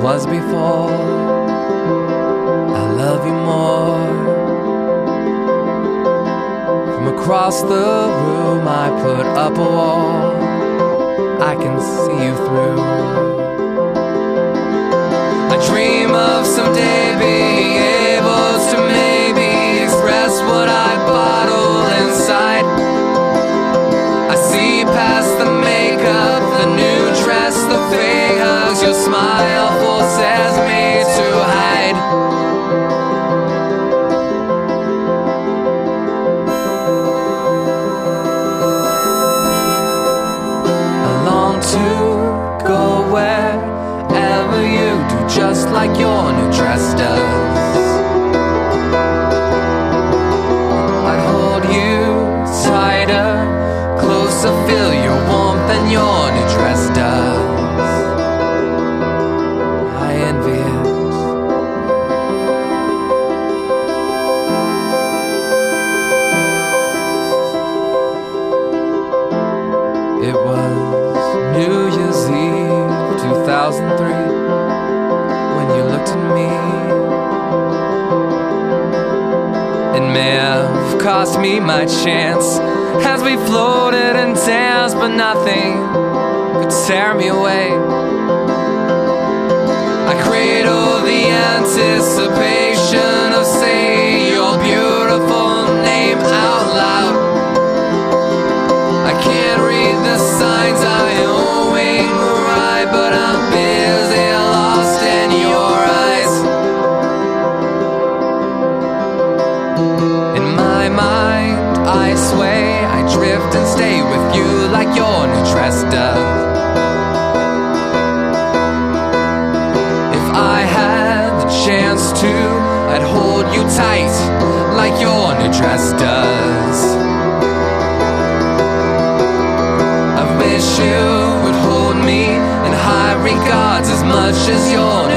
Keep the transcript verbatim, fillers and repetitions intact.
was before. I love you more. From across the room I put up a wall. I can see you through. I dream of someday being able to maybe express what I bottle inside. I see past the makeup, the new dress, the fake hugs. Your smile forces me to hide. I long to go wherever you do, just like your new dress does. I'd hold you tighter, closer, feel your warmth than your new dress does. I envy it. It was New Year's Eve two thousand three when you looked at me. It may have cost me my chance as we floated and danced, but nothing could tear me away. I cradle the anticipation of saying your beautiful name out loud. I can't read the signs I owing right, but I'm busy, lost in your eyes. In my mind I sway, I drift and stay with you like your new dress does. If I had the chance to, I'd hold you tight like your new dress does. I wish you would hold me in high regards as much as your